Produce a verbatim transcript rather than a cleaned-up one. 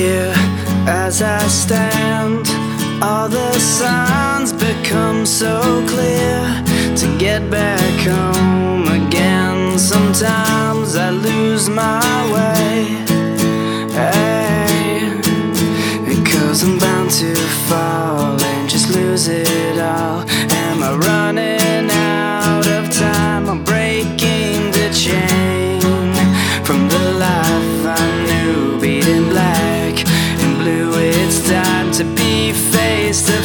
Here as I stand, all the signs become so clear. To get back home again, sometimes I lose my way. Hey, because I'm bound to fall and just lose it all. Am I running out of time? I'm breaking the chain from the life I knew, beating black and blue. It's time to be face to